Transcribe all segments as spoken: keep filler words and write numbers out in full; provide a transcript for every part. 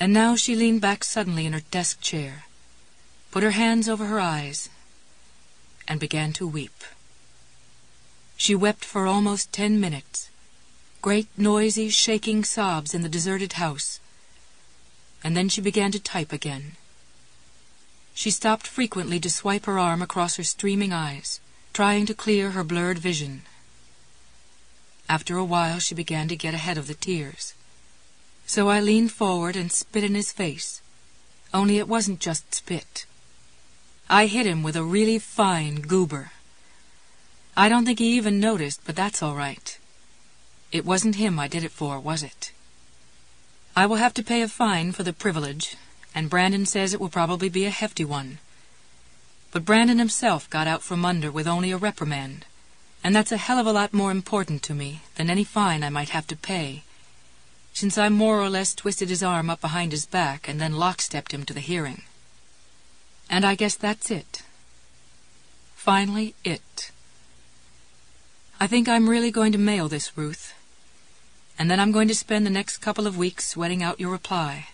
And now she leaned back suddenly in her desk chair, put her hands over her eyes, and began to weep. She wept for almost ten minutes, great noisy, shaking sobs in the deserted house, and then she began to type again. She stopped frequently to swipe her arm across her streaming eyes, trying to clear her blurred vision. After a while she began to get ahead of the tears. So I leaned forward and spit in his face, only it wasn't just spit. I hit him with a really fine goober. I don't think he even noticed, but that's all right. It wasn't him I did it for, was it? I will have to pay a fine for the privilege, and Brandon says it will probably be a hefty one. But Brandon himself got out from under with only a reprimand, and that's a hell of a lot more important to me than any fine I might have to pay, since I more or less twisted his arm up behind his back and then lockstepped him to the hearing. And I guess that's it. Finally, it. I think I'm really going to mail this, Ruth, and then I'm going to spend the next couple of weeks sweating out your reply.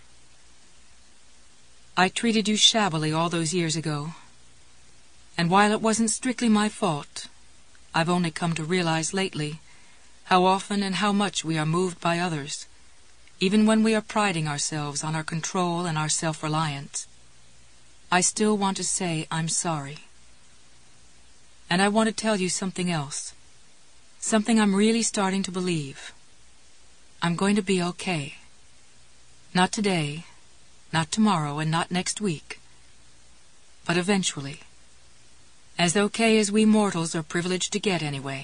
I treated you shabbily all those years ago, and while it wasn't strictly my fault, I've only come to realize lately how often and how much we are moved by others, even when we are priding ourselves on our control and our self-reliance. I still want to say I'm sorry. And I want to tell you something else, something I'm really starting to believe. I'm going to be okay. Not today, not tomorrow, and not next week, but eventually. As okay as we mortals are privileged to get anyway.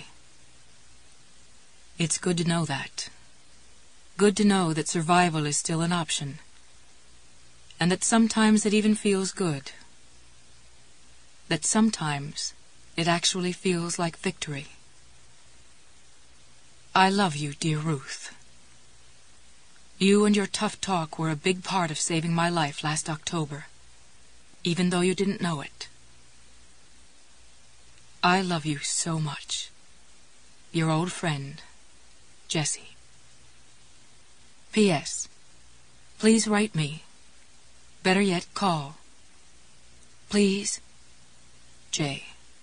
It's good to know that. Good to know that survival is still an option, and that sometimes it even feels good. That sometimes it actually feels like victory. I love you, dear Ruth. You and your tough talk were a big part of saving my life last October, even though you didn't know it. I love you so much. Your old friend, Jessie. P S Please write me. Better yet, call. Please, J.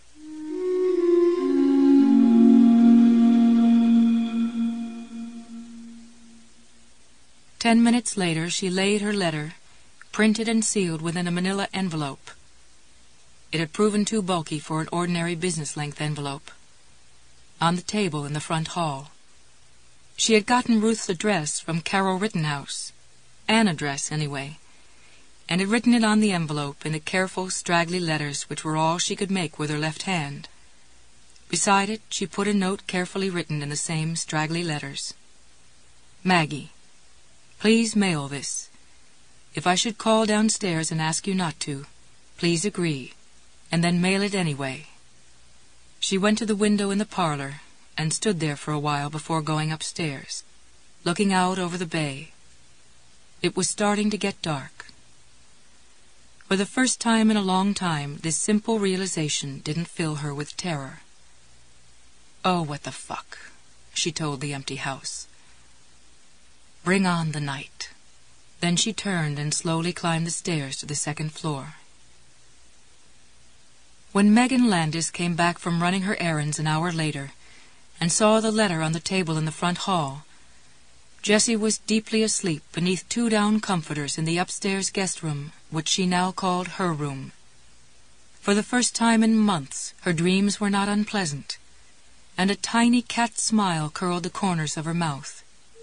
Ten minutes later, she laid her letter, printed and sealed within a manila envelope. It had proven too bulky for an ordinary business-length envelope. On the table in the front hall. She had gotten Ruth's address from Carol Rittenhouse, an address anyway, and had written it on the envelope in the careful, straggly letters which were all she could make with her left hand. Beside it, she put a note carefully written in the same straggly letters. Maggie, please mail this. If I should call downstairs and ask you not to, please agree, and then mail it anyway. She went to the window in the parlor and stood there for a while before going upstairs, looking out over the bay. It was starting to get dark. For the first time in a long time, this simple realization didn't fill her with terror. Oh, what the fuck, she told the empty house. Bring on the night. Then she turned and slowly climbed the stairs to the second floor. When Megan Landis came back from running her errands an hour later and saw the letter on the table in the front hall, Jessie was deeply asleep beneath two down comforters in the upstairs guest room, which she now called her room. For the first time in months, her dreams were not unpleasant, and a tiny cat smile curled the corners of her mouth.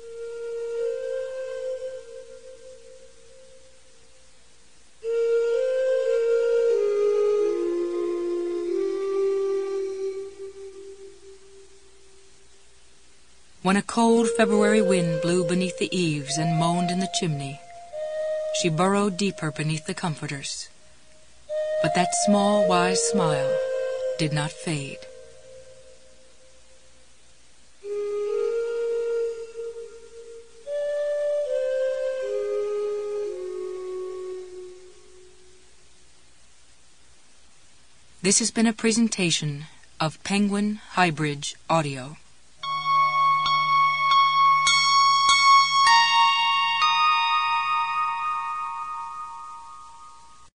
When a cold February wind blew beneath the eaves and moaned in the chimney, she burrowed deeper beneath the comforters. But that small, wise smile did not fade. This has been a presentation of Penguin Highbridge Audio.